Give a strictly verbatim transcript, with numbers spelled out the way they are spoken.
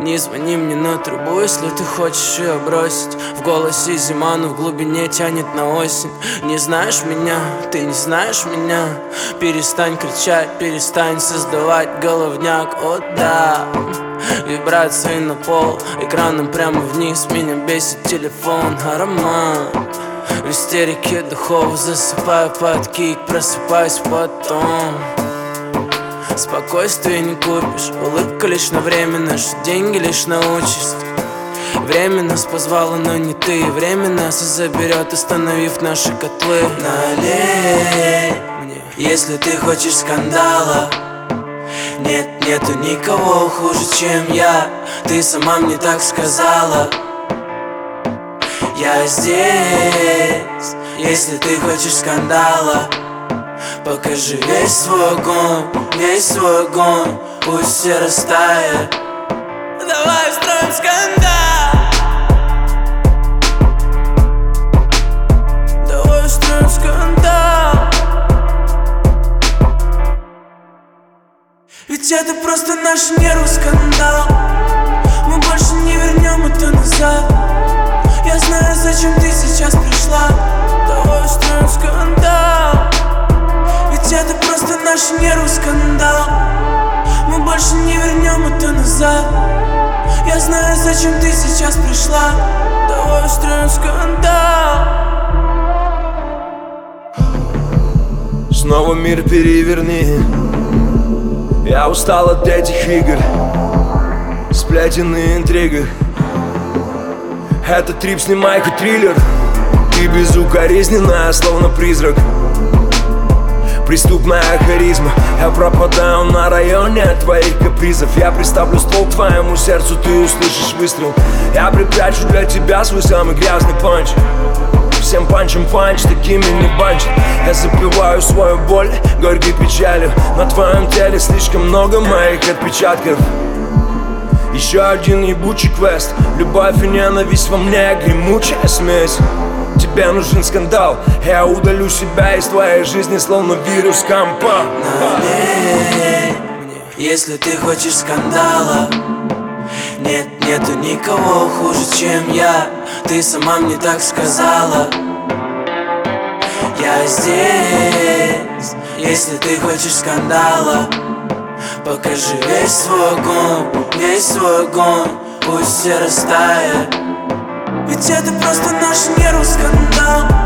Не звони мне на трубу, если ты хочешь ее бросить. В голосе зима, но в глубине тянет на осень. Не знаешь меня, ты не знаешь меня. Перестань кричать, перестань создавать головняк. О да, вибрации на пол, экраном прямо вниз. Меня бесит телефон, аромат. В истерике духов засыпаю под кик, просыпаюсь потом. Спокойствие не купишь, улыбка лишь на время, наши деньги лишь на участь. Время нас позвало, но не ты. Время нас и заберет, остановив наши котлы. Налей мне, если ты хочешь скандала. Нет, нету никого хуже, чем я. Ты сама мне так сказала. Я здесь, если ты хочешь скандала. Покажи весь свой огонь, весь свой огонь. Пусть все растает. Давай устроим скандал. Давай устроим скандал. Ведь это просто наш нервный скандал. Мы больше не вернем это назад. Я знаю, зачем ты сейчас пришла. Давай устроим скандал. Ведь это просто наш нервный скандал. Мы больше не вернем это назад. Я знаю, зачем ты сейчас пришла. Давай устроим скандал. Снова мир переверни. Я устал от этих игр, сплетен и интригах. Это трип, снимай хоть триллер. Ты безукоризненная, словно призрак. Преступная харизма. Я пропадаю на районе от твоих капризов. Я приставлю ствол к твоему сердцу, ты услышишь выстрел. Я припрячу для тебя свой самый грязный панч. Всем панчем панч, такими не банчат. Я запиваю свою боль горькой печалью. На твоем теле слишком много моих отпечатков. Еще один ебучий квест. Любовь и ненависть во мне, гремучая смесь. Тебе нужен скандал. Я удалю себя из твоей жизни, словно вирус компа. Налей мне, если ты хочешь скандала. Нет, нету никого хуже, чем я. Ты сама мне так сказала. Я здесь, если ты хочешь скандала. Покажи весь свой огонь, весь свой огонь. Пусть все растает. Ведь это просто наш нервный скандал.